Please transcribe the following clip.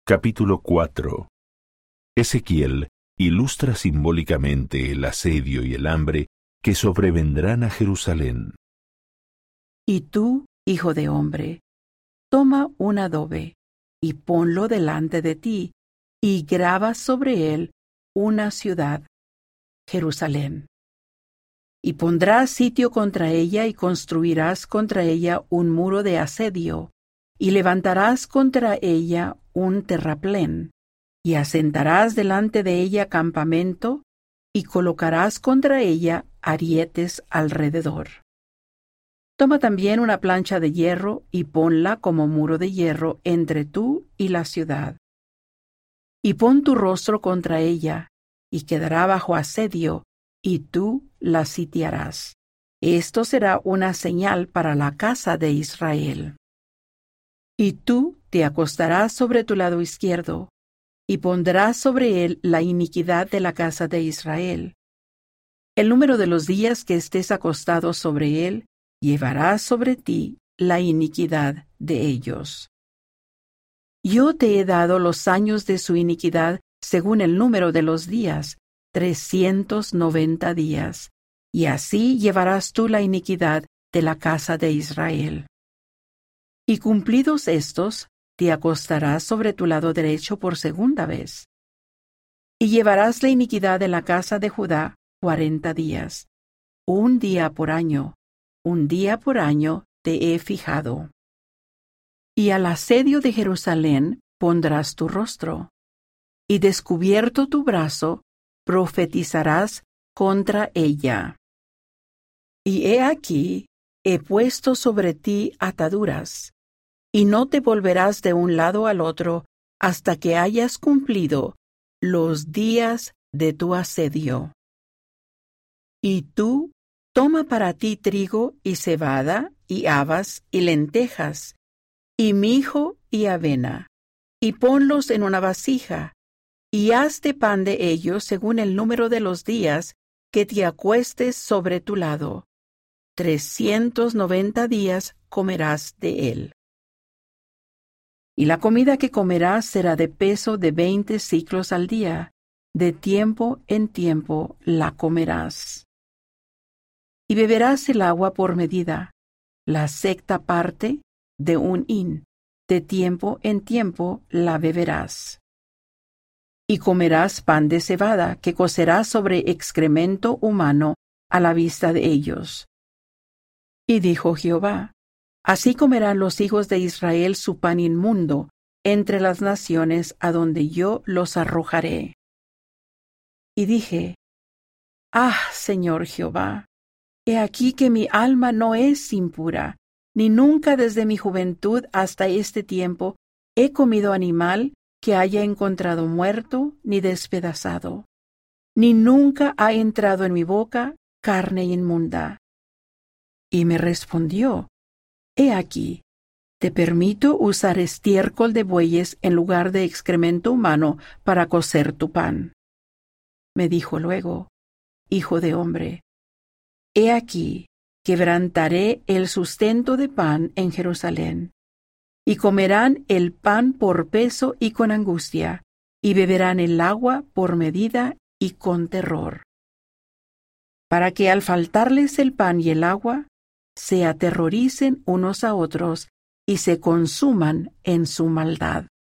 Capítulo 4. Ezequiel ilustra simbólicamente el asedio y el hambre que sobrevendrán a Jerusalén. Y tú, hijo de hombre, toma un adobe y ponlo delante de ti, y graba sobre él una ciudad, Jerusalén. Y pondrás sitio contra ella y construirás contra ella un muro de asedio, y levantarás contra ella un terraplén, y asentarás delante de ella campamento, y colocarás contra ella arietes alrededor. Toma también una plancha de hierro y ponla como muro de hierro entre tú y la ciudad. Y pon tu rostro contra ella, y quedará bajo asedio, y tú la sitiarás. Esto será una señal para la casa de Israel. Y tú te acostarás sobre tu lado izquierdo, y pondrás sobre él la iniquidad de la casa de Israel. El número de los días que estés acostado sobre él, llevarás sobre ti la iniquidad de ellos. Yo te he dado los años de su iniquidad según el número de los días, 390 días, y así llevarás tú la iniquidad de la casa de Israel. Y cumplidos estos, te acostarás sobre tu lado derecho por segunda vez. Y llevarás la iniquidad de la casa de Judá 40 días, un día por año te he fijado. Y al asedio de Jerusalén pondrás tu rostro, y descubierto tu brazo, profetizarás contra ella. Y he aquí, he puesto sobre ti ataduras, y no te volverás de un lado al otro hasta que hayas cumplido los días de tu asedio. Y tú, toma para ti trigo y cebada y habas y lentejas, y mijo y avena, y ponlos en una vasija, y hazte pan de ellos según el número de los días que te acuestes sobre tu lado. 390 días comerás de él. Y la comida que comerás será de peso de 20 siclos al día, de tiempo en tiempo la comerás. Y beberás el agua por medida, la sexta parte de un hin, de tiempo en tiempo la beberás. Y comerás pan de cebada que cocerás sobre excremento humano a la vista de ellos. Y dijo Jehová: así comerán los hijos de Israel su pan inmundo entre las naciones a donde yo los arrojaré. Y dije: ah, Señor Jehová, he aquí que mi alma no es impura, ni nunca desde mi juventud hasta este tiempo he comido animal que haya encontrado muerto ni despedazado, ni nunca ha entrado en mi boca carne inmunda. Y me respondió: he aquí, te permito usar estiércol de bueyes en lugar de excremento humano para cocer tu pan. Me dijo luego: hijo de hombre, he aquí, quebrantaré el sustento de pan en Jerusalén, y comerán el pan por peso y con angustia, y beberán el agua por medida y con terror, para que al faltarles el pan y el agua, se aterroricen unos a otros y se consuman en su maldad.